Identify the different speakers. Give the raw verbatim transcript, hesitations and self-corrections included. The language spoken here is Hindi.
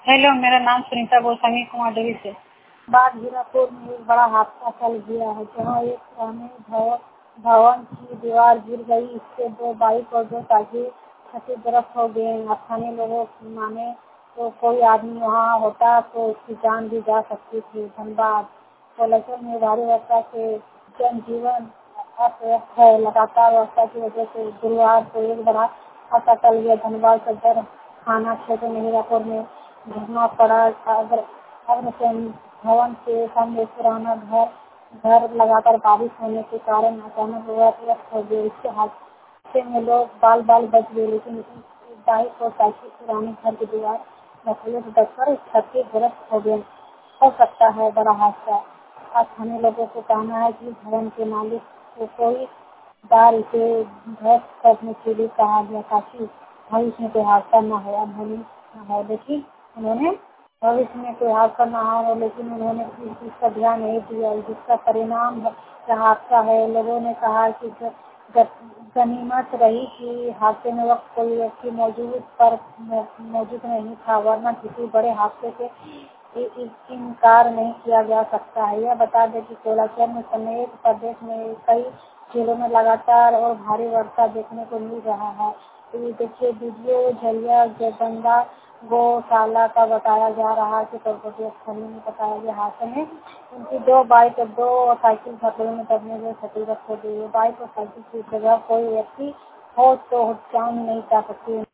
Speaker 1: हेलो, मेरा नाम सुनीता गोस्वामी कुमार देवी से। बाढ़ हीरापुर में एक बड़ा हादसा टल गया है, जहां एक पुराने भव- भवन की दीवार गिर गई। इससे दो बाइक और दो साइकिल क्षतिग्रस्त हो गए। स्थानीय लोगों की माने तो कोई आदमी वहां होता तो उसकी जान भी जा सकती थी। धनबाद कोलाचल में भारी वर्षा से जनजीवन अस्त व्यस्त है। लगातार वर्षा की वजह से गुरुवार को एक बड़ा हादसा टल गया। धनबाद सदर थाना क्षेत्र में हीरापुर में घटना पड़ा। अग्र अग्रसेन भवन के सामने पुराना घर घर लगातार बारिश होने के कारण अचानक अस्त हो गए। इसके हादसे में लोग बाल बाल बच गए, लेकिन एक बाइक और साइकिल पुराने घर की दीवार नकली से दबकर क्षतिग्रस्त हो गए। हो सकता है बड़ा हादसा। स्थानीय लोगों को कहना है कि भवन के मालिक को कोई बार इसे ध्वस्त करने के लिए कहा गया ताकि भविष्य में कोई हादसा न हो। अब होनी न हो, लेकिन उन्होंने भविष्य में कोई हादसा न हो लेकिन उन्होंने इस चीज का ध्यान नहीं दिया, जिसका परिणाम यह हादसा है। लोगों ने कहा कि ग- ग- गनीमत रही कि हादसे में वक्त कोई व्यक्ति मौजूद पर मौजूद नहीं था, वरना किसी बड़े हादसे से इ- इ- इनकार नहीं किया जा सकता है। यह बता दें कि कोलाचल समेत प्रदेश में कई जिलों में लगातार और भारी वर्षा देखने को मिल रहा है। तो ये देखिए वीडियो झरिया गंगा गौशाला का बताया जा रहा है कि पर्वतीय स्थली में बताया गया हादसे में उनकी दो बाइक और दो साइकिल खतरे में दबने से क्षतिग्रस्त हो गई है। बाइक और साइकिल की जगह कोई व्यक्ति हो तो जान नहीं जा सकती।